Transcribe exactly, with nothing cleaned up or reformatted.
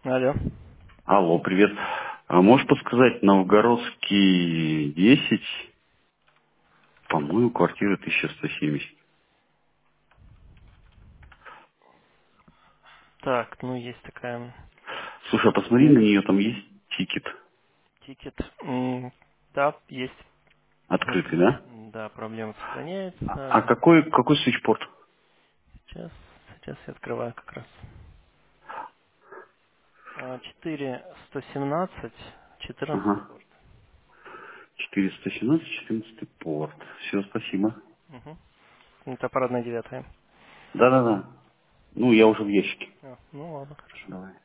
Алло. Алло, привет. А можешь подсказать, Новгородский десять, по-моему, квартира тысяча сто семьдесят. Так, ну есть такая Слушай, а посмотри на нее, там есть тикет тикет. М, Да, есть. открытый, да? М, Да, проблема А а сохраняется. какой, какой свитчпорт? Сейчас, сейчас я открываю как раз. А, четыре сто семнадцать, четырнадцатый Ага. порт. четыреста семнадцать, четырнадцатый порт. Все, спасибо. Угу. Это парадная девятая. Да-да-да. Ну, я уже в ящике. А, ну ладно, хорошо. Давай.